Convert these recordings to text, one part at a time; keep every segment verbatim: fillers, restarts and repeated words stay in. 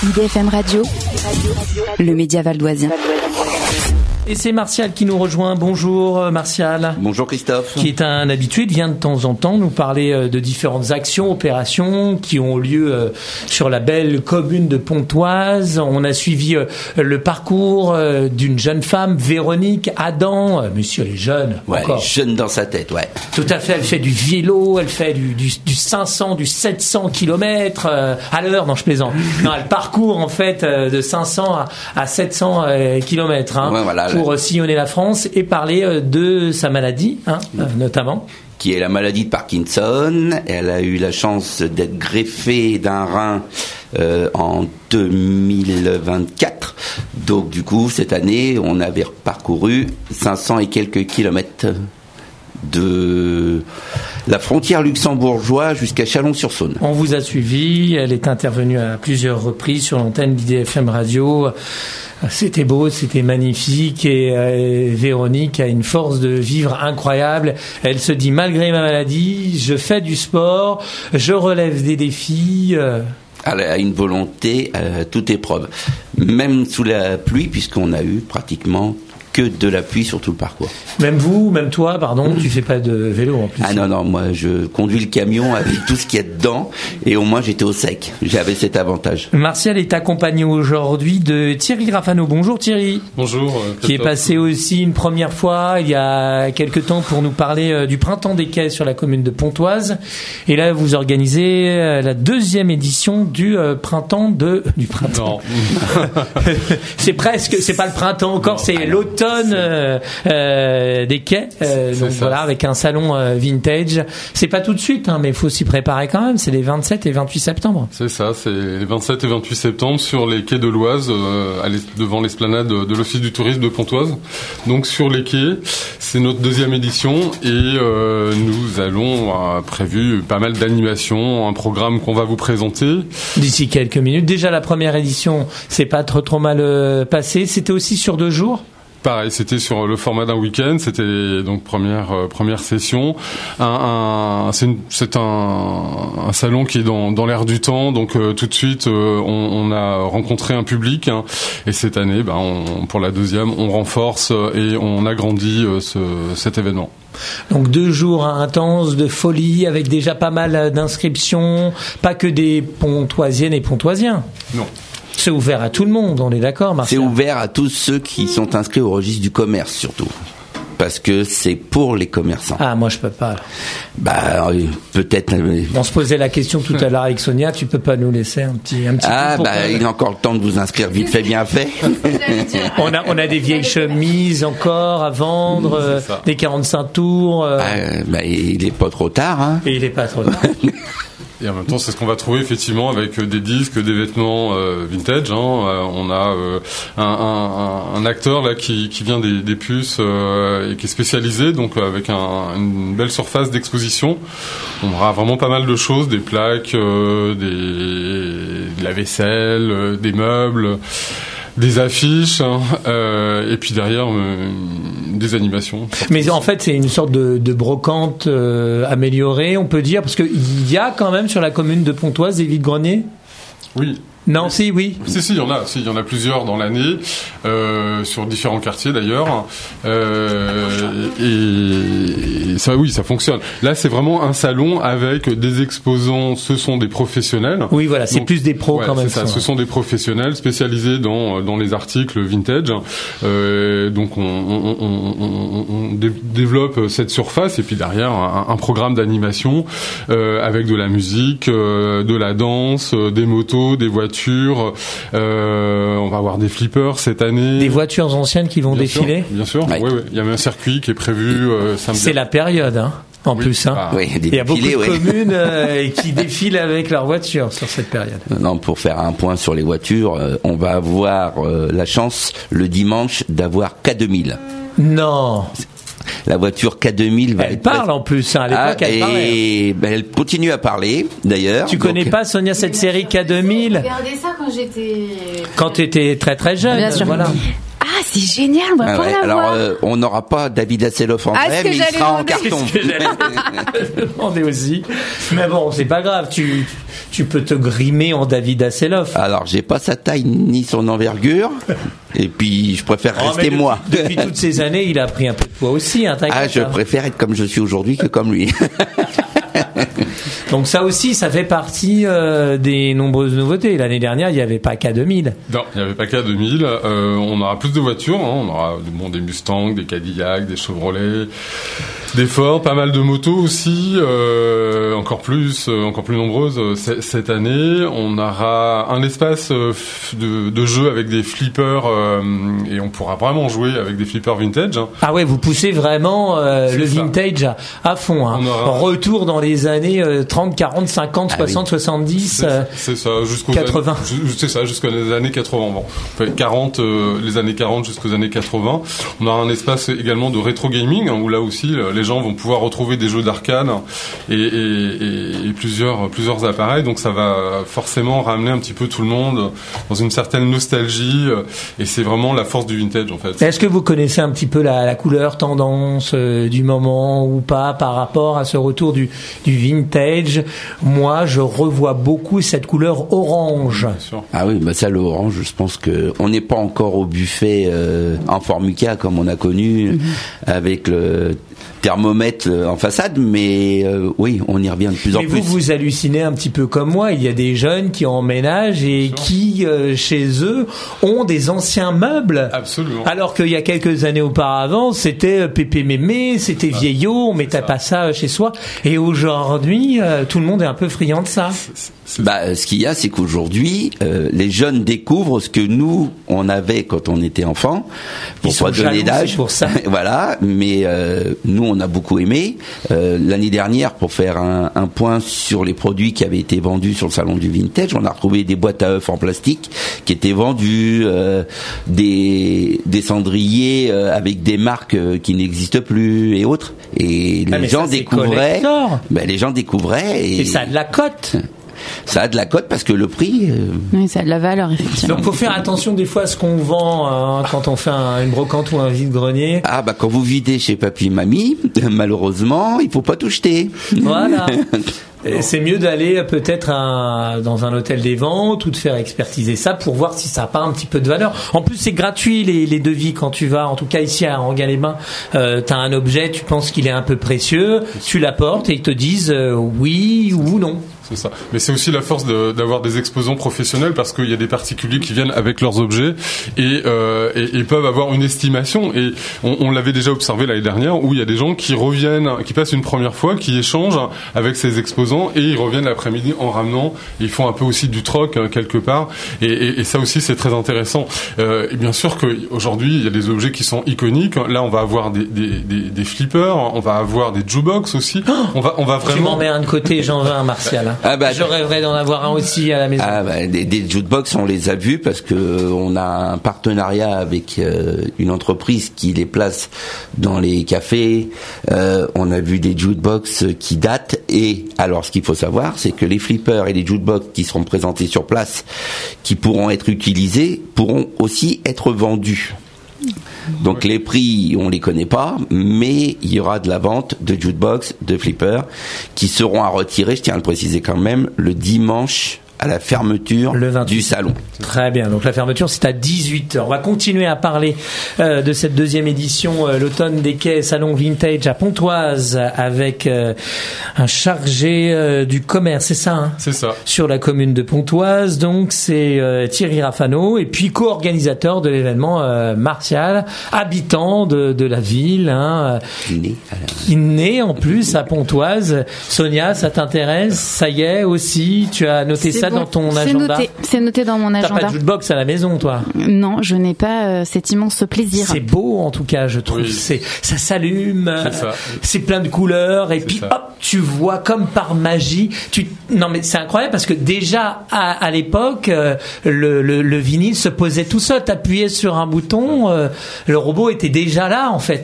I D F M Radio, le média valdoisien. Et c'est Martial qui nous rejoint. Bonjour Martial. Bonjour Christophe. Qui est un habitué, vient de temps en temps nous parler de différentes actions, opérations qui ont lieu sur la belle commune de Pontoise. On a suivi le parcours d'une jeune femme, Véronique Adam. Monsieur, elle est jeune. Ouais, encore. Elle est jeune dans sa tête, ouais. Tout à fait, elle fait du vélo, elle fait du, du, du cinq cents, du sept cents kilomètres à l'heure. Non, je plaisante. Non, elle parcourt en fait de cinq cents à, à sept cents kilomètres. Hein. Ouais, voilà. Pour sillonner la France et parler de sa maladie, hein, notamment. Qui est la maladie de Parkinson. Elle a eu la chance d'être greffée d'un rein euh, en deux mille vingt-quatre. Donc du coup, cette année, on avait parcouru cinq cents et quelques kilomètres de la frontière luxembourgeoise jusqu'à Chalon-sur-Saône. On vous a suivi, elle est intervenue à plusieurs reprises sur l'antenne d'I D F M Radio. C'était beau, c'était magnifique et euh, Véronique a une force de vivre incroyable. Elle se dit, malgré ma maladie, je fais du sport, je relève des défis. Euh... Elle a une volonté à toute épreuve, même sous la pluie, puisqu'on a eu pratiquement que de la pluie sur tout le parcours. Même vous, même toi, pardon, tu fais pas de vélo en plus. Ah non, non, moi je conduis le camion avec tout ce qu'il y a dedans et au moins j'étais au sec. J'avais cet avantage. Martial est accompagné aujourd'hui de Thierry Grafano. Bonjour Thierry. Bonjour. Qui est passé aussi une première fois il y a quelques temps pour nous parler du Printemps des Quais sur la commune de Pontoise. Et là, vous organisez la deuxième édition du Printemps de... du Printemps. Non. C'est presque, c'est pas le printemps encore, non, c'est l'automne. Euh, euh, des quais, euh, donc voilà, avec un salon euh, vintage. C'est pas tout de suite, hein, mais il faut s'y préparer quand même. C'est les vingt-sept et vingt-huit septembre. C'est ça, c'est les vingt-sept et vingt-huit septembre sur les quais de l'Oise, euh, devant l'esplanade de l'Office du tourisme de Pontoise. Donc sur les quais, c'est notre deuxième édition et euh, nous allons euh, prévu pas mal d'animations, un programme qu'on va vous présenter d'ici quelques minutes. Déjà la première édition, c'est pas trop trop mal euh, passé. C'était aussi sur deux jours. Pareil, c'était sur le format d'un week-end. C'était donc première euh, première session. Un, un c'est, une, c'est un, un salon qui est dans, dans l'air du temps. Donc euh, tout de suite, euh, on, on a rencontré un public. Hein, et cette année, ben, on, pour la deuxième, on renforce et on agrandit euh, ce, cet événement. Donc deux jours intenses de folie avec déjà pas mal d'inscriptions, pas que des pontoisiennes et pontoisiens. Non. C'est ouvert à tout le monde, on est d'accord, Martial ? C'est ouvert à tous ceux qui sont inscrits au registre du commerce, surtout. Parce que c'est pour les commerçants. Ah, moi je peux pas. Bah, peut-être. On se posait la question tout à l'heure avec Sonia, tu peux pas nous laisser un petit, un petit Ah, bah, toi. Il a encore le temps de vous inscrire vite fait, bien fait. on a, on a des vieilles chemises encore à vendre, euh, des quarante-cinq tours. Euh... Ah, bah, il est pas trop tard, hein. Et il est pas trop tard. Et en même temps, c'est ce qu'on va trouver effectivement avec des disques, des vêtements euh, vintage. Hein. Euh, on a euh, un, un, un acteur là qui, qui vient des, des puces euh, et qui est spécialisé, donc avec un, une belle surface d'exposition. On aura vraiment pas mal de choses, des plaques, euh, des, de la vaisselle, euh, des meubles, des affiches, hein, euh, et puis derrière euh, des animations. Mais en fait, c'est une sorte de, de brocante euh, améliorée, on peut dire, parce qu'il y a quand même sur la commune de Pontoise des vides-greniers. Oui. Non, si, oui. Si, si, il y en a. Si, il y en a plusieurs dans l'année, euh, sur différents quartiers d'ailleurs. Euh, et, et ça, oui, ça fonctionne. Là, c'est vraiment un salon avec des exposants. Ce sont des professionnels. Oui, voilà, c'est donc, plus des pros ouais, quand même. C'est ça. Ce sont des professionnels spécialisés dans dans les articles vintage. Euh, donc, on, on, on, on, on développe cette surface et puis derrière un, un programme d'animation euh, avec de la musique, euh, de la danse, euh, des motos, des voitures. Euh, on va avoir des flippers cette année. Des voitures anciennes qui vont bien défiler. Sûr, bien sûr. Ouais. Oui, oui. Il y a même un circuit qui est prévu euh, samedi. C'est la période, hein. En oui, plus, hein. Ah, oui, il y a beaucoup filets, de ouais. communes euh, qui défilent avec leurs voitures sur cette période. Non, pour faire un point sur les voitures, euh, on va avoir euh, la chance le dimanche d'avoir K deux mille. Non. La voiture K deux mille va elle être parle en plus, hein, à l'époque ah, elle et parlait. Et ben, elle continue à parler d'ailleurs. Tu donc... connais pas Sonia cette série K deux mille ? J'ai regardé ça quand j'étais quand tu étais très très jeune. Bien sûr. Voilà. Ah, c'est génial, on va Ah pas ouais, l'avoir. alors, euh, on n'aura pas David Hasselhoff en Ah, vrai, ce que mais il j'allais sera en demander. carton. C'est ce que j'allais demander aussi. Mais bon, c'est pas grave, tu, tu peux te grimer en David Hasselhoff. Alors, j'ai pas sa taille ni son envergure, et puis je préfère Oh, rester mais moi. Depuis, depuis toutes ces années, il a pris un peu de poids aussi, hein, t'inquiète, Ah, je hein. préfère être comme je suis aujourd'hui que comme lui. Donc ça aussi, ça fait partie euh, des nombreuses nouveautés. L'année dernière, il n'y avait pas K deux mille. Non, il n'y avait pas qu'à deux mille. Euh, on aura plus de voitures. Hein. On aura bon, des Mustangs, des Cadillac, des Chevrolet, des Ford, pas mal de motos aussi. Euh, encore plus, euh, encore plus nombreuses euh, c- cette année. On aura un espace euh, f- de, de jeu avec des flippers euh, et on pourra vraiment jouer avec des flippers vintage. Hein. Ah ouais, vous poussez vraiment euh, C'est le ça. vintage à, à fond. Hein. On aura- Retour dans les années euh, trente, quarante, cinquante, Ah soixante, oui. soixante-dix. C'est, euh, c'est ça, jusqu'aux quatre-vingts. années, ju- c'est ça, jusqu'aux années quatre-vingts. Bon, enfin, quarante, euh, les années quarante jusqu'aux années quatre-vingts. On aura un espace également de rétro gaming hein, où là aussi euh, les gens vont pouvoir retrouver des jeux d'arcade et, et, et, et plusieurs plusieurs appareils. Donc ça va forcément ramener un petit peu tout le monde dans une certaine nostalgie euh, et c'est vraiment la force du vintage en fait. Est-ce que vous connaissez un petit peu la, la couleur tendance euh, du moment ou pas par rapport à ce retour du, du vintage? Moi, je revois beaucoup cette couleur orange. Bien sûr. Ah oui, bah ça, le orange, je pense que on n'est pas encore au buffet euh, en Formica comme on a connu, mm-hmm. avec le thermomètre en façade, mais euh, oui, on y revient de plus en Mais plus. vous, vous hallucinez un petit peu comme moi. Il y a des jeunes qui emménagent et qui, euh, chez eux, ont des anciens meubles. Absolument. Alors qu'il y a quelques années auparavant, c'était pépé mémé, c'était ça. vieillot, on mettait ça. pas ça chez soi. Et aujourd'hui, euh, tout le monde est un peu friand de ça. Bah, ce qu'il y a, c'est qu'aujourd'hui, euh, les jeunes découvrent ce que nous, on avait quand on était enfant, pour Ils sont pas donner jaloux, d'âge. c'est pour ça. Voilà, mais euh, nous, on a beaucoup aimé. Euh, l'année dernière, pour faire un, un point sur les produits qui avaient été vendus sur le salon du vintage, on a retrouvé des boîtes à œufs en plastique qui étaient vendues, euh, des, des cendriers euh, avec des marques euh, qui n'existent plus et autres. Et Ah, les mais gens ça, c'est découvraient. collector. Ben, les gens découvraient et, Et ça a de la cote. ça a de la cote parce que le prix. euh, Oui, ça a de la valeur, effectivement. Donc faut faire attention des fois à ce qu'on vend hein, quand on fait un- une brocante ou un vide-grenier. Ah bah quand vous videz chez papy et mamie, malheureusement, il faut pas tout jeter. Voilà. Et c'est mieux d'aller euh, peut-être à- dans un hôtel des ventes ou de faire expertiser ça pour voir si ça n'a pas un petit peu de valeur. En plus, c'est gratuit les, les devis quand tu vas. En tout cas, ici à Enghien-les-Bains, euh, tu as un objet, tu penses qu'il est un peu précieux, tu l'apportes et ils te disent euh, oui ou non. C'est ça. Mais c'est aussi la force de, d'avoir des exposants professionnels parce qu'il y a des particuliers qui viennent avec leurs objets et, euh, et, et peuvent avoir une estimation. Et on, on l'avait déjà observé l'année dernière où il y a des gens qui reviennent, qui passent une première fois, qui échangent avec ces exposants et ils reviennent l'après-midi en ramenant. Ils font un peu aussi du troc hein, quelque part. Et, et, et ça aussi c'est très intéressant. Euh, et bien sûr qu'aujourd'hui il y a des objets qui sont iconiques. Là on va avoir des, des, des, des flippers, on va avoir des jukebox aussi. On va, on va Tu m'en vraiment. mets un de côté, j'en veux un, Martial. hein. Ah bah, Je rêverais d'en avoir un aussi à la maison. Ah bah, des, des jukebox, on les a vus parce que euh, on a un partenariat avec euh, une entreprise qui les place dans les cafés. Euh, on a vu des jukebox qui datent. Et alors, ce qu'il faut savoir, c'est que les flippers et les jukebox qui seront présentés sur place, qui pourront être utilisés, pourront aussi être vendus. Donc les prix, on les connaît pas, mais il y aura de la vente de jukebox, de flippers, qui seront à retirer, je tiens à le préciser quand même, le dimanche à la fermeture Le vingt-huit. du salon. Très bien, donc la fermeture c'est à dix-huit heures. On va continuer à parler euh, de cette deuxième édition, euh, l'automne des quais Salon Vintage à Pontoise, avec euh, un chargé euh, du commerce, c'est ça hein C'est ça. sur la commune de Pontoise, donc c'est euh, Thierry Raffano, et puis co-organisateur de l'événement euh, Martial, habitant de, de la ville, hein, Qui naît à la- qui naît en plus à Pontoise. Sonia, ça t'intéresse? Ça y est aussi, tu as noté C'est ça bon, dans ton c'est agenda? noté, c'est noté dans mon T'as agenda. pas de jukebox à la maison, toi? Non, je n'ai pas euh, cet immense plaisir. C'est beau, en tout cas, je trouve. Oui. C'est, ça s'allume, C'est ça. euh, c'est plein de couleurs, et C'est puis ça. hop, tu vois comme par magie. Tu, non, mais c'est incroyable parce que déjà à, à l'époque, euh, le, le, le vinyle se posait tout seul. T'appuyais sur un bouton, euh, le robot était déjà là, en fait. Hein.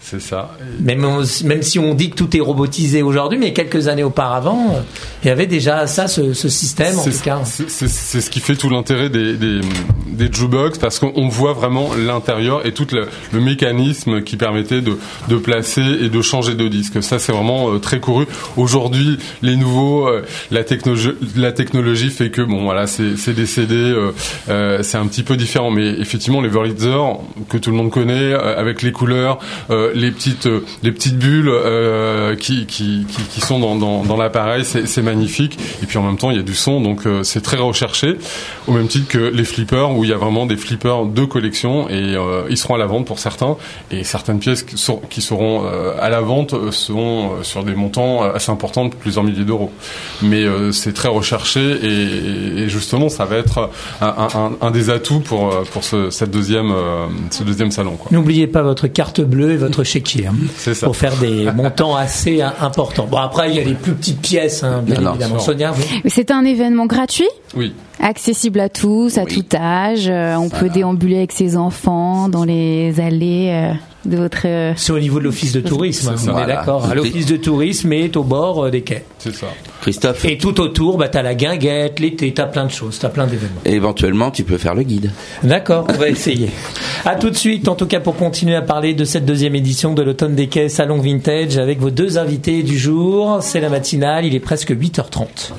C'est ça. Même, on, même si on dit que tout est robotisé aujourd'hui, mais quelques années auparavant, euh, il y avait déjà ça, ce, ce système en c'est, tout cas. C'est, c'est, c'est ce qui fait tout l'intérêt des, des, des jukebox, parce qu'on voit vraiment l'intérieur et tout le, le mécanisme qui permettait de, de placer et de changer de disque. Ça, c'est vraiment euh, très couru. Aujourd'hui, les nouveaux, euh, la technologie, la technologie fait que bon, voilà, c'est, c'est des C D, euh, euh, c'est un petit peu différent, mais effectivement, les Wurlitzer que tout le monde connaît, euh, avec les couleurs, euh, les petites, euh, les petites bulles euh, qui, qui, qui, qui sont dans, dans, dans l'appareil, c'est, c'est magnifique. Et puis en même temps, il y a du son, donc euh, c'est très recherché. Au même titre que les flippers, où il y a vraiment des flippers de collection, et euh, ils seront à la vente pour certains, et certaines pièces qui, sont, qui seront euh, à la vente seront euh, sur des montants assez importants, de plusieurs milliers d'euros. Mais euh, c'est très recherché, et, et justement, ça va être un, un, un des atouts pour pour ce, cette deuxième, euh, ce deuxième salon, quoi. N'oubliez pas votre carte bleue et votre chéquier, hein, c'est ça, pour faire des montants assez hein, importants. Bon, après, il y a les plus petites pièces, hein, bien non, évidemment. Non. Sonia, vous... C'est un événement gratuit ? Oui. Accessible à tous, à oui. tout âge. Euh, on voilà. peut déambuler avec ses enfants dans les allées euh, de votre... Euh... C'est au niveau de l'office de tourisme, c'est on ça. est voilà. d'accord. L'office de tourisme est au bord euh, des quais. C'est ça. Christophe. Et tout autour, bah, t'as la guinguette, l'été, t'as plein de choses, t'as plein d'événements. Et éventuellement, tu peux faire le guide. D'accord, on va essayer. À tout de suite, en tout cas, pour continuer à parler de cette deuxième édition de l'Automne des Quais Salon Vintage avec vos deux invités du jour. C'est la matinale, il est presque huit heures trente.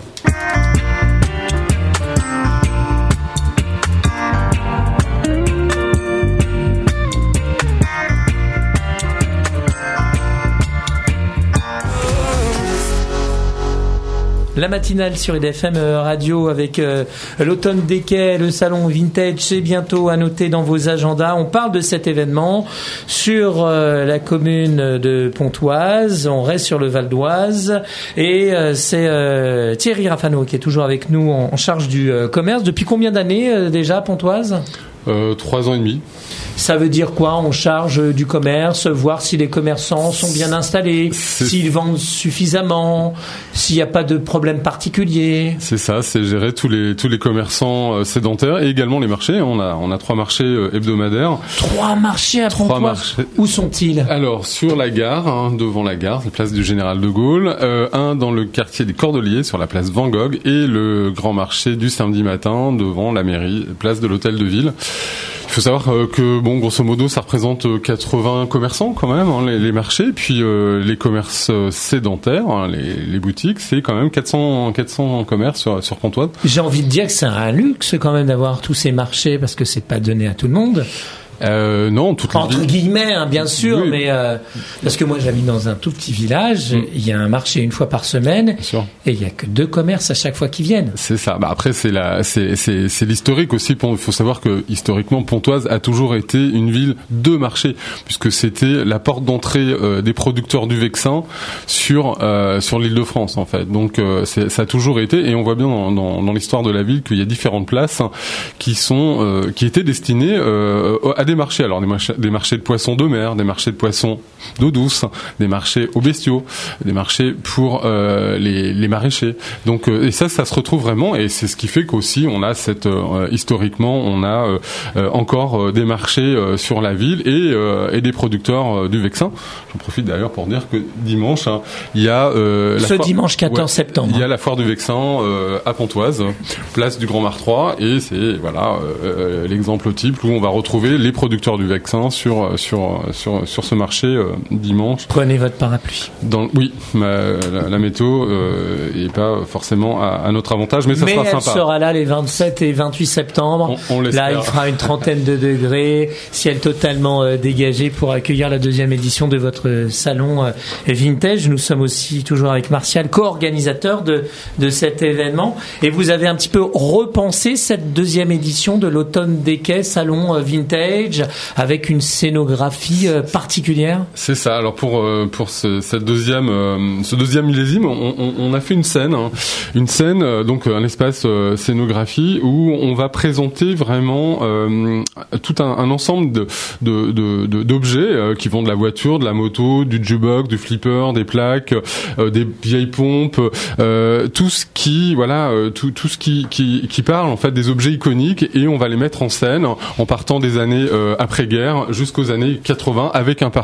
La matinale sur I D F M Radio avec euh, l'Automne des Quais, le salon vintage, c'est bientôt à noter dans vos agendas. On parle de cet événement sur euh, la commune de Pontoise, on reste sur le Val d'Oise et euh, c'est euh, Thierry Rafano qui est toujours avec nous en, en charge du euh, commerce. Depuis combien d'années euh, déjà à Pontoise ? Euh, trois ans et demi. Ça veut dire quoi ? On charge du commerce, voir si les commerçants sont bien installés, c'est... s'ils vendent suffisamment, s'il n'y a pas de problème particulier. C'est ça, c'est gérer tous les tous les commerçants euh, sédentaires et également les marchés. On a on a trois marchés euh, hebdomadaires. Trois marchés à Pontoise. Marchés. Où sont-ils ? Alors sur la gare, hein, devant la gare, la place du Général de Gaulle. Euh, un dans le quartier des Cordeliers, sur la place Van Gogh, et le grand marché du samedi matin devant la mairie, place de l'Hôtel de Ville. Il faut savoir euh, que, bon, grosso modo, ça représente quatre-vingts commerçants quand même, hein, les, les marchés. Puis euh, les commerces sédentaires, hein, les, les boutiques, c'est quand même quatre cents, quatre cents commerces sur, sur Pontoise. J'ai envie de dire que c'est un luxe quand même d'avoir tous ces marchés, parce que c'est pas donné à tout le monde. Euh, non, toutes les entre guillemets, hein, bien sûr, oui. mais euh, parce que moi j'habite dans un tout petit village, mm. il y a un marché une fois par semaine, et il y a que deux commerces à chaque fois qui viennent. C'est ça. Bah après c'est la, c'est c'est c'est l'historique aussi. Il faut savoir que historiquement Pontoise a toujours été une ville de marché, puisque c'était la porte d'entrée euh, des producteurs du Vexin sur euh, sur l'Île-de-France en fait. Donc euh, c'est, ça a toujours été, et on voit bien dans, dans, dans l'histoire de la ville qu'il y a différentes places hein, qui sont euh, qui étaient destinées euh, à des marchés, alors des marchés, des marchés de poissons de mer, des marchés de poissons d'eau douce, des marchés aux bestiaux, des marchés pour euh, les, les maraîchers. Donc euh, et ça, ça se retrouve vraiment, et c'est ce qui fait qu'aussi on a cette euh, historiquement on a euh, encore euh, des marchés euh, sur la ville et euh, et des producteurs euh, du Vexin. J'en profite d'ailleurs pour dire que dimanche hein, il y a euh, la ce foire, dimanche quatorze ouais, septembre. Il y a la foire du Vexin euh, à Pontoise, place du Grand Mare trois, et c'est voilà euh, l'exemple type où on va retrouver les producteurs du Vexin sur sur sur sur ce marché euh, dimanche. Prenez votre parapluie. Dans, oui, ma, la, la météo euh, est pas forcément à, à notre avantage, mais ça mais sera sympa. Mais elle sera là les vingt-sept et vingt-huit septembre. On, on là, il fera une trentaine de degrés, ciel totalement euh, dégagé pour accueillir la deuxième édition de votre salon euh, vintage. Nous sommes aussi toujours avec Martial, co-organisateur de de cet événement, et vous avez un petit peu repensé cette deuxième édition de l'Automne des Quais salon euh, vintage avec une scénographie euh, particulière. C'est ça. Alors pour euh, pour ce, cette deuxième euh, ce deuxième millésime, on, on, on a fait une scène, hein, une scène euh, donc un espace euh, scénographie où on va présenter vraiment euh, tout un, un ensemble de, de, de, de d'objets euh, qui vont de la voiture, de la moto, du jukebox, du flipper, des plaques, euh, des vieilles pompes, euh, tout ce qui voilà euh, tout tout ce qui qui qui parle en fait des objets iconiques, et on va les mettre en scène en partant des années euh, après-guerre jusqu'aux années quatre-vingts avec un parcours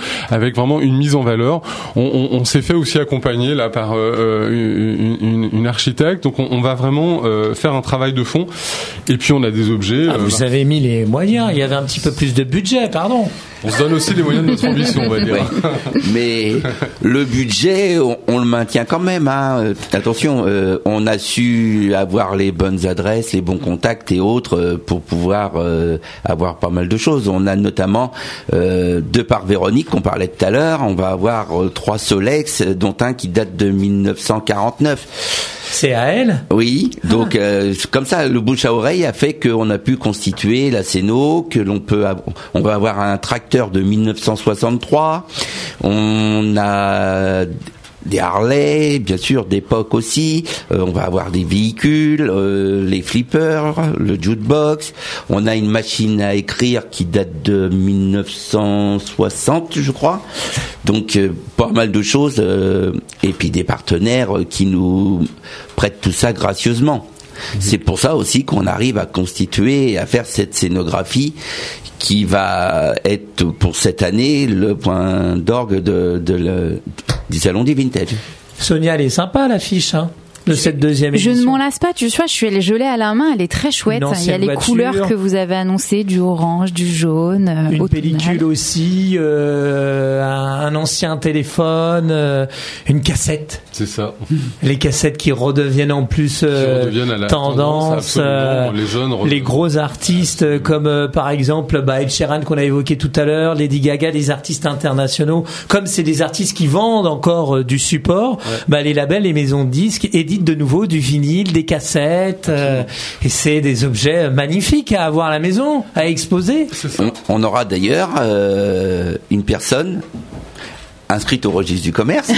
avec vraiment une mise en valeur. On, on, on s'est fait aussi accompagner là par euh, une, une, une architecte, donc on, on va vraiment euh, faire un travail de fond. Et puis on a des objets. Ah, euh, vous avez mis les moyens. Il y avait un petit peu plus de budget, pardon. On se donne aussi les moyens de notre ambition, on va dire. Ouais. Mais le budget, on, on le maintient quand même. Hein. Attention, euh, on a su avoir les bonnes adresses, les bons contacts et autres euh, pour pouvoir euh, avoir pas mal de choses. On a notamment euh, deux par Véronique qu'on parlait tout à l'heure. On va avoir euh, trois Solex, dont un qui date de dix-neuf cent quarante-neuf. C'est à elle ? Oui, donc ah. euh, comme ça, le bouche à oreille a fait qu'on a pu constituer la Céno, que l'on peut, av- on va avoir un tracteur de dix-neuf cent soixante-trois, on a des Harley, bien sûr, d'époque aussi. Euh, on va avoir des véhicules, euh, les flippers, le jukebox. On a une machine à écrire qui date de dix-neuf cent soixante, je crois. Donc, euh, pas mal de choses. Euh, et puis des partenaires qui nous prêtent tout ça gracieusement. Mmh. C'est pour ça aussi qu'on arrive à constituer et à faire cette scénographie qui va être pour cette année le point d'orgue de, de le, du Salon du Vintage. Sonia, elle est sympa l'affiche, hein, de cette deuxième édition. Je ne m'en lasse pas, tu vois, je suis allée, je l'ai à la main, elle est très chouette. Il y a les voiture, couleurs que vous avez annoncées, du orange, du jaune. Une automnal. pellicule aussi, euh, un, un ancien téléphone, euh, une cassette. C'est ça. Les cassettes qui redeviennent en plus euh, qui redeviennent à la tendance. tendance euh, les jeunes redeviennent. Les gros artistes euh, comme euh, par exemple bah, Ed Sheeran qu'on a évoqué tout à l'heure, Lady Gaga, des artistes internationaux. Comme c'est des artistes qui vendent encore euh, du support, ouais. bah, les labels, les maisons de disques éditent de nouveau du vinyle, des cassettes. Euh, et c'est des objets magnifiques à avoir à la maison, à exposer. On, on aura d'ailleurs euh, une personne inscrite au registre du commerce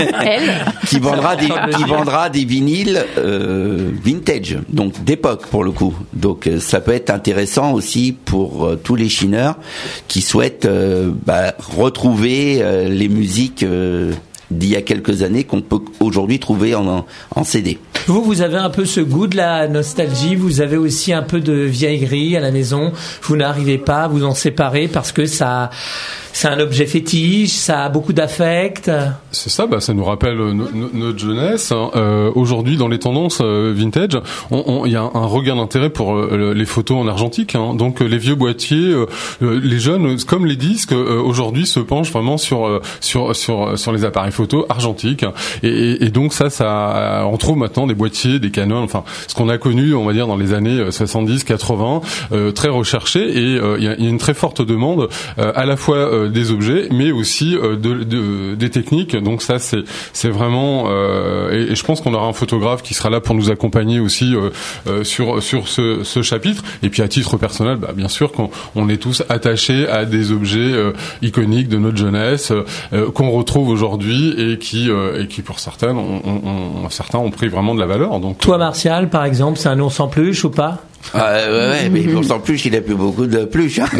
qui vendra des qui vendra des vinyles euh, vintage, donc d'époque pour le coup. Donc euh, ça peut être intéressant aussi pour euh, tous les chineurs qui souhaitent euh, bah, retrouver euh, les musiques euh, d'il y a quelques années qu'on peut aujourd'hui trouver en, en C D. Vous, vous avez un peu ce goût de la nostalgie, vous avez aussi un peu de vieillerie à la maison, vous n'arrivez pas à vous en séparer parce que ça, c'est un objet fétiche, ça a beaucoup d'affect. C'est ça, bah, ça nous rappelle no, no, notre jeunesse. Hein. Euh, aujourd'hui, dans les tendances euh, vintage, il on, on, y a un, un regain d'intérêt pour euh, les photos en argentique. Hein. Donc euh, les vieux boîtiers, euh, les jeunes, comme les disques, euh, aujourd'hui se penchent vraiment sur euh, sur sur sur les appareils photo argentiques. Et, et, et donc ça, ça, on trouve maintenant des boîtiers, des Canon, enfin ce qu'on a connu, on va dire dans les années soixante-dix quatre-vingts, euh, très recherché. Et il euh, y, y a une très forte demande euh, à la fois euh, des objets, mais aussi euh, de, de, des techniques. Donc ça, c'est, c'est vraiment... Euh, et, et je pense qu'on aura un photographe qui sera là pour nous accompagner aussi euh, euh, sur, sur ce, ce chapitre. Et puis à titre personnel, bah, bien sûr qu'on on est tous attachés à des objets euh, iconiques de notre jeunesse euh, qu'on retrouve aujourd'hui et qui, euh, et qui pour certaines, on, on, on, certains ont pris vraiment de la valeur. Donc, toi, Martial, par exemple, c'est un ours en peluche ou pas ? Ah, ouais, ouais, mais l'ours en peluche, il a plus beaucoup de peluche. Hein.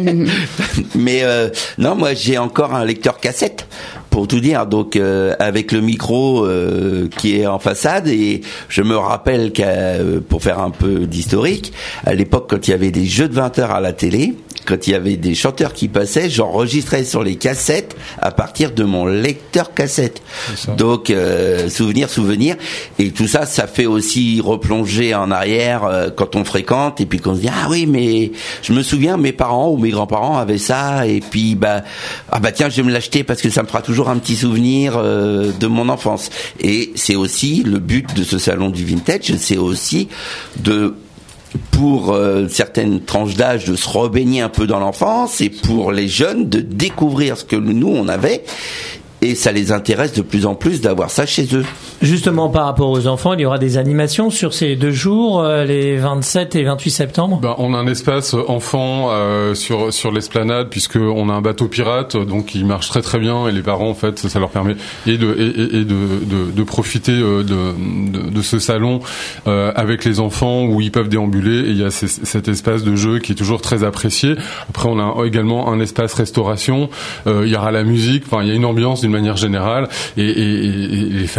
Mais euh, non, moi j'ai encore un lecteur cassette pour tout dire, donc euh, avec le micro euh, qui est en façade. Et je me rappelle qu'à, euh, pour faire un peu d'historique, à l'époque quand il y avait des jeux de vingt heures à la télé, quand il y avait des chanteurs qui passaient, j'enregistrais sur les cassettes à partir de mon lecteur cassette. Donc euh, souvenir, souvenir, et tout ça, ça fait aussi replonger en arrière euh, quand on fréquente et puis qu'on se dit ah oui mais je me souviens mes parents ou mes grands-parents avaient ça et puis bah ah bah tiens je vais me l'acheter parce que ça me fera toujours un petit souvenir euh, de mon enfance. Et c'est aussi le but de ce salon du vintage, c'est aussi de pour euh, certaines tranches d'âge de se rebaigner un peu dans l'enfance et pour les jeunes de découvrir ce que nous on avait. Et ça les intéresse de plus en plus d'avoir ça chez eux. Justement, par rapport aux enfants, il y aura des animations sur ces deux jours, euh, les vingt-sept et vingt-huit septembre. Ben, on a un espace enfant euh, sur sur l'esplanade puisque on a un bateau pirate, donc il marche très très bien et les parents en fait ça leur permet et de et, et de, de de profiter de de, de ce salon euh, avec les enfants où ils peuvent déambuler et il y a ces, cet espace de jeu qui est toujours très apprécié. Après, on a également un espace restauration. Euh, il y aura la musique. Enfin, il y a une ambiance d'une manière générale et, et, et les familles sont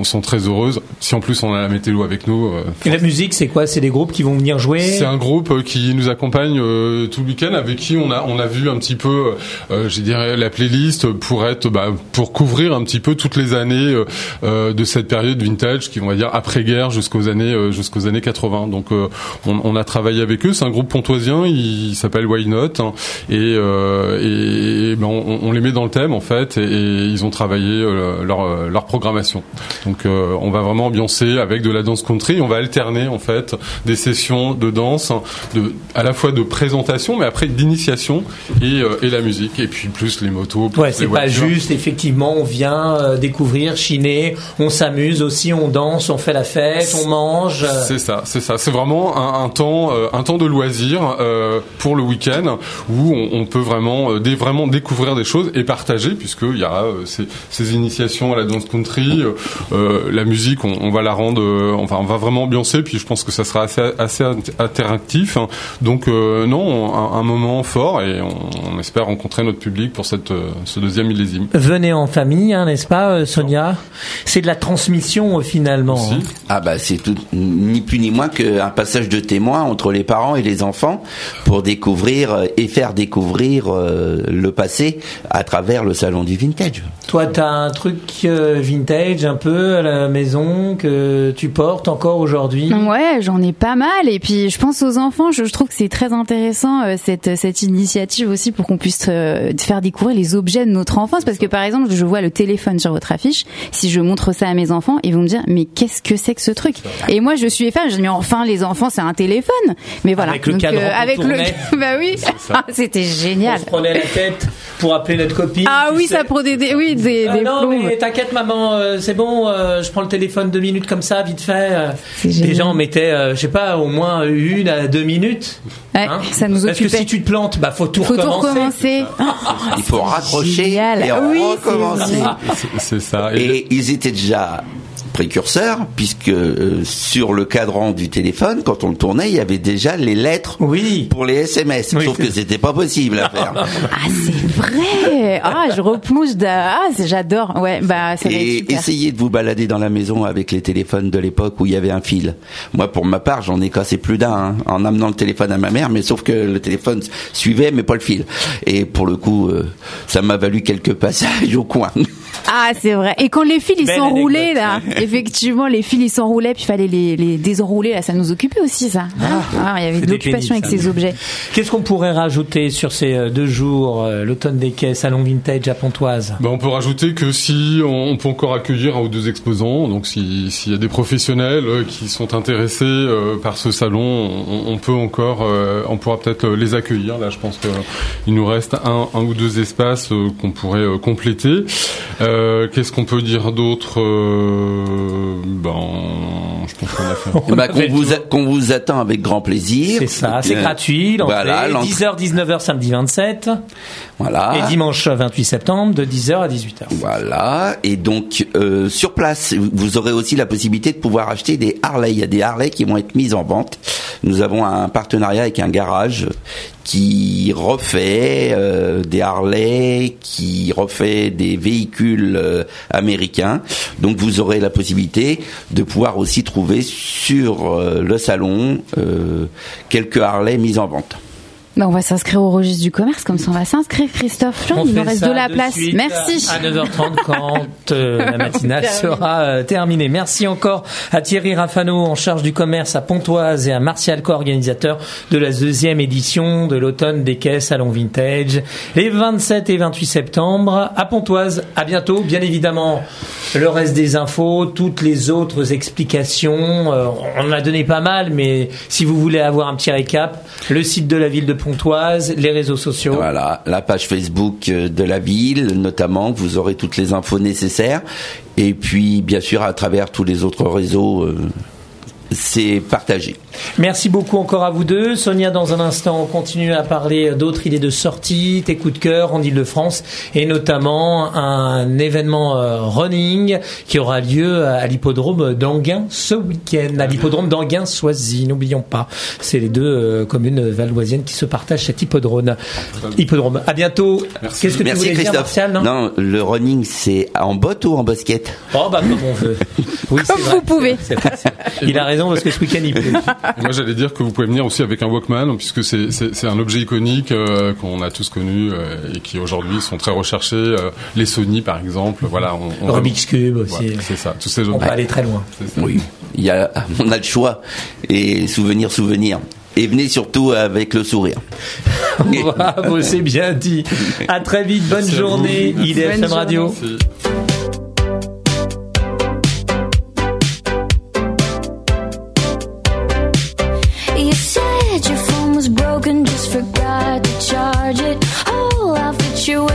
sont très heureuses. Si en plus on a la météo avec nous. Euh, Et la musique, c'est quoi? C'est des groupes qui vont venir jouer? C'est un groupe qui nous accompagne euh, tout le week-end, avec qui on a on a vu un petit peu, euh, je dirais, la playlist pour être bah, pour couvrir un petit peu toutes les années euh, de cette période vintage, qui on va dire après-guerre jusqu'aux années euh, jusqu'aux années quatre-vingts. Donc euh, on, on a travaillé avec eux. C'est un groupe pontoisien, il, il s'appelle Why Not, hein, et, euh, et, et ben on, on les met dans le thème en fait, et, et ils ont travaillé euh, leur leur programmation. Donc euh, on va vraiment ambiancer avec de la danse country. On va alterner en fait des sessions de danse, de à la fois de présentation, mais après d'initiation et euh, et la musique, et puis plus les motos. Plus ouais, c'est les pas voitures. juste effectivement on vient euh, découvrir, chiner, on s'amuse aussi, on danse, on fait la fête, on mange. C'est ça, c'est ça. C'est vraiment un, un temps, euh, un temps de loisir euh, pour le week-end, où on, on peut vraiment, euh, dé, vraiment découvrir des choses et partager, puisque il y a euh, ces, ces initiations à la dance country, euh, euh, la musique, on, on va la rendre, euh, enfin, on va vraiment ambiancer. Puis je pense que ça sera assez, assez interactif. Hein. Donc euh, non, un, un moment fort, et on, on espère rencontrer notre public pour cette, euh, ce deuxième millésime. Venez en famille, hein, n'est-ce pas, Sonia? C'est de la transmission euh, finalement. Hein. Ah bah c'est tout, ni plus ni moins qu'un passage de témoin entre les parents et les enfants pour découvrir et faire découvrir euh, le passé à travers le salon du vintage. Toi, t'as un truc euh, vintage un peu à la maison que tu portes encore aujourd'hui? Ouais, j'en ai pas mal. Et puis, je pense aux enfants. Je, je trouve que c'est très intéressant euh, cette cette initiative aussi, pour qu'on puisse euh, faire découvrir les objets de notre enfance. Parce que par exemple, je vois le téléphone sur votre affiche. Si je montre ça à mes enfants, ils vont me dire mais qu'est-ce que c'est que ce truc? Et moi, je suis fan. Je dis mais enfin, les enfants, c'est un téléphone. Mais voilà. Avec le Donc, cadran euh, qu'on avec tournait. le bah oui, c'était génial. On se prenait la tête pour appeler notre copine. Ah oui, sais. ça prenait des oui des, Ah des non, plombes. mais t'inquiète maman, euh, c'est bon, euh, je prends le téléphone deux minutes comme ça, vite fait. Euh, C'est génial. déjà on mettait, euh, je sais pas, au moins une à deux minutes. Ouais, hein. ça nous Parce que occupait. si tu te plantes, bah faut tout Faut tout recommencer. recommencer. Il faut raccrocher Génial. et Oui, c'est recommencer. vrai. C'est, c'est ça. Et, Et ils étaient déjà précurseurs, puisque euh, sur le cadran du téléphone, quand on le tournait, il y avait déjà les lettres Oui. pour les S M S. Oui, Sauf c'est- que c'était pas possible à faire. Ah, c'est vrai. Ah, je replonge. de- Ah, c'est- j'adore. Ouais, bah, ça va être Et super. essayez de vous balader dans la maison avec les téléphones de l'époque où il y avait un fil. Moi, pour ma part, j'en ai cassé plus d'un, hein, en amenant le téléphone à ma mère, mais sauf que le téléphone suivait, mais pas le fil. Et pour le coup, euh, ça m'a valu quelques passages au coin. Ah, c'est vrai. Et quand les fils ils Belle s'enroulaient anecdote. là, effectivement, les fils ils s'enroulaient, puis il fallait les, les désenrouler là, ça nous occupait aussi ça. Ah, il y avait de C'était l'occupation pénible, avec ça. ces objets. Qu'est-ce qu'on pourrait rajouter sur ces euh, deux jours, euh, l'automne des quais, salon vintage à Pontoise? ben, on peut rajouter que si on, on peut encore accueillir un ou deux exposants, donc si s'il y a des professionnels euh, qui sont intéressés euh, par ce salon, on, on peut encore, euh, on pourra peut-être euh, les accueillir. Là, je pense qu'il nous reste un, un ou deux espaces euh, qu'on pourrait euh, compléter. Euh, qu'est-ce qu'on peut dire d'autre? euh, Ben, je pense qu'on a fait. On Bah, a qu'on fait le vous, tour. a- qu'on vous attend avec grand plaisir. C'est ça, c'est Euh, gratuit, l'entrée, voilà, l'entrée- dix heures dix-neuf heures samedi vingt-sept, Voilà. et dimanche vingt-huit septembre de dix heures à dix-huit heures. Voilà, et donc euh, sur place, vous aurez aussi la possibilité de pouvoir acheter des Harley. Il y a des Harley qui vont être mises en vente. Nous avons un partenariat avec un garage qui refait euh, des Harley, qui refait des véhicules euh, américains. Donc vous aurez la possibilité de pouvoir aussi trouver sur euh, le salon euh, quelques Harley mises en vente. Bah, on va s'inscrire au registre du commerce, comme ça on va s'inscrire, Christophe. On Il nous fait reste ça de la de place. suite Merci. À neuf heures trente quand euh, la matinale Terminé. sera euh, terminée. Merci encore à Thierry Raffano en charge du commerce à Pontoise et à Martial Co, organisateur de la deuxième édition de l'automne des quais Salon Vintage les vingt-sept et vingt-huit septembre à Pontoise. À bientôt. Bien évidemment, le reste des infos, toutes les autres explications, euh, on en a donné pas mal, mais si vous voulez avoir un petit récap, le site de la ville de Pontoise, les réseaux sociaux. Voilà, la page Facebook euh, de la ville, notamment, vous aurez toutes les infos nécessaires. Et puis, bien sûr, à travers tous les autres réseaux, euh, c'est partagé. Merci beaucoup encore à vous deux. Sonia, dans un instant, on continue à parler d'autres idées de sortie, tes coups de cœur en Ile-de-France et notamment un événement euh, running qui aura lieu à l'hippodrome d'Anguin ce week-end. À l'hippodrome d'Anguin-Soisy, n'oublions pas. C'est les deux euh, communes valdoisiennes qui se partagent cet hippodrome. Hippodrome. À bientôt. Merci. Qu'est-ce que Merci tu voulais Christophe. dire, Martial, non, non, le running, c'est en botte ou en basket? Oh, bah, comme on veut. Oui, Comme c'est vrai. vous pouvez. C'est vrai, c'est vrai. Il a raison parce que ce week-end, il pleut. Et moi, j'allais dire que vous pouvez venir aussi avec un Walkman, puisque c'est, c'est, c'est un objet iconique euh, qu'on a tous connu euh, et qui aujourd'hui sont très recherchés. Euh, les Sony, par exemple. Voilà. On, on Rubik's Cube aussi. Ouais, c'est ça. Tous ces On objets. peut aller très loin. Oui, il y a, on a le choix. Et souvenir, souvenir. Et venez surtout avec le sourire. Bravo, c'est bien dit. À très vite. Bonne Merci journée. I D F M Radio. Merci. You said your phone was broken, just forgot to charge it. Oh, I'll fit you